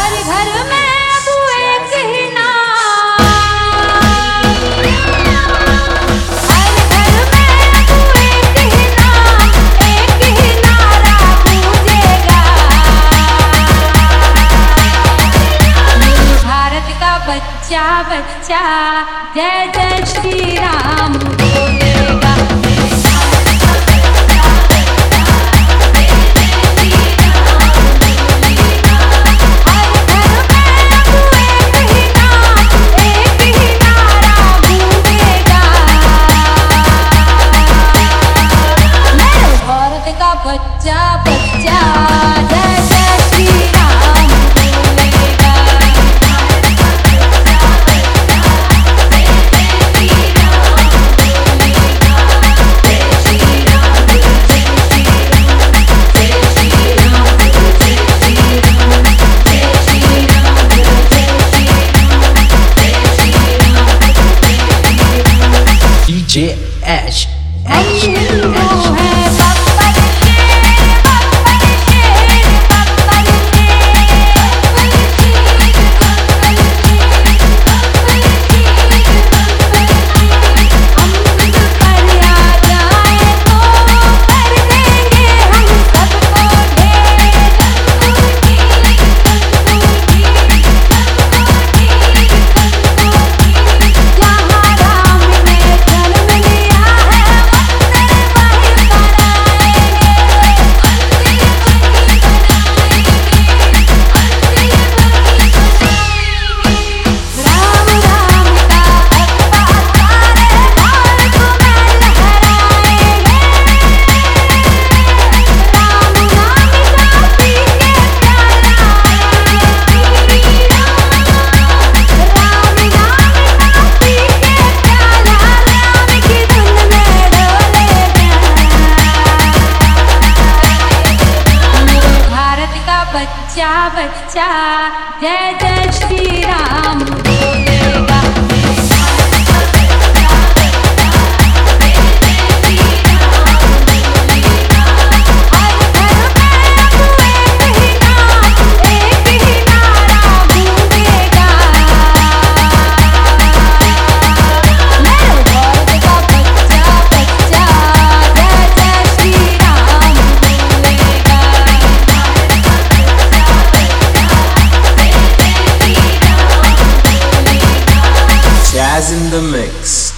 हर घर में अब एक ही नाम, हर घर में अब एक ही नाम, एक ही नारा गूंजेगा। मेरे भारत का बच्चा बच्चा जय जय श्री राम बोलेगा। बच्चा बच्चा जय जय श्री राम बोलेगा। DJ Ash बच्चा बच्चा जय जय श्री राम बोलेगा। Jazz in the mix.